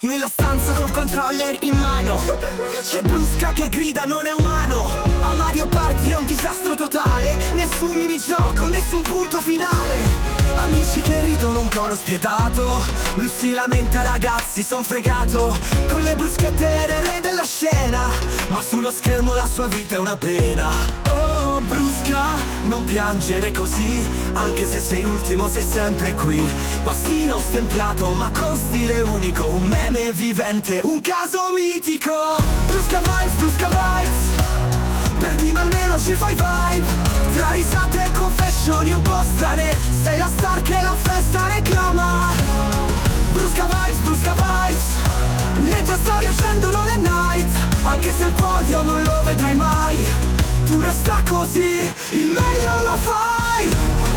Nella stanza col controller in mano c'è Brusca che grida non è umano. A Mario Party è un disastro totale, nessun minigioco, nessun punto finale. Amici che ridono un coro spietato, lui si lamenta ragazzi son fregato. Con le bruschettere re della scena, ma sullo schermo la sua vita è una pena. Oh Brusca, non piangere così, anche se sei ultimo sei sempre qui. Bastino stemplato ma con stile unico, un meme vivente, un caso mitico. Brusca vibes, per prima almeno ci fai vibe. Tra risate e confessioni un po' strane, sei la star che la festa reclama. Brusca vibes, le tue storie scendono le night, anche se il podio non lo vedrai mai. Tu resta così, il meglio lo fai.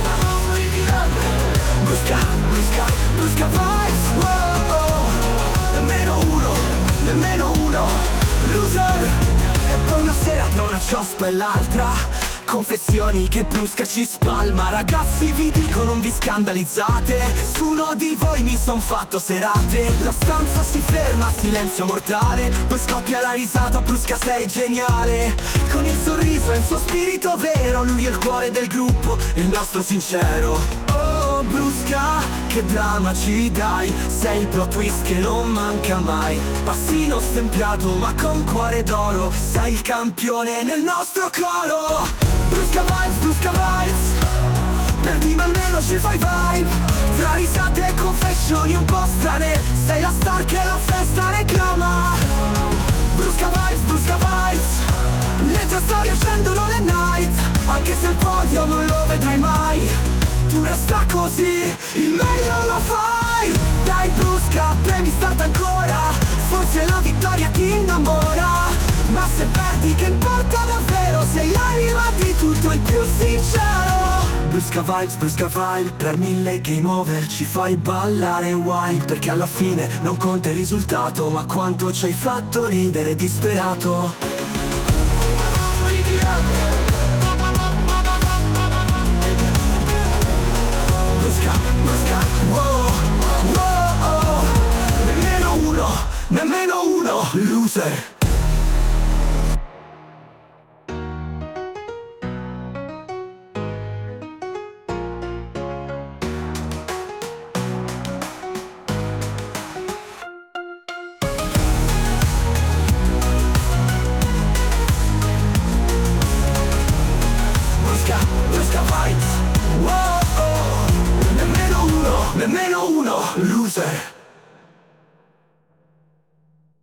Brusca vibes, oh, oh. Nemmeno uno, loser. E poi una sera tra una ciospa e l'altra, confessioni che Brusca ci spalma. Ragazzi vi dico non vi scandalizzate, su uno di voi mi son fatto serate. La stanza si ferma, silenzio mortale, poi scoppia la risata, Brusca sei geniale. Con il sorriso e il suo spirito vero, lui è il cuore del gruppo, il nostro sincero. Oh Brusca, che dramma ci dai, sei il plot twist che non manca mai. Passino stempiato ma con cuore d'oro, sei il campione nel nostro coro. Brusca vibes, per prima almeno ci fai vibe. Tra risate e confessioni un po' strane, sei la star che la festa reclama. Brusca vibes, le tue storie scendono le night, anche se il podio non lo vedrai mai. Tu resta così, il meglio lo fai. Dai Brusca, premi start ancora, forse la vittoria ti innamora. Ma se perdi che importa davvero, sei l'anima di tutto il più sincero. Brusca vibes, per 1000 game over ci fai ballare wild. Perché alla fine non conta il risultato, ma quanto ci hai fatto ridere disperato. Brusca, wow, wow, oh. Nemmeno uno, loser.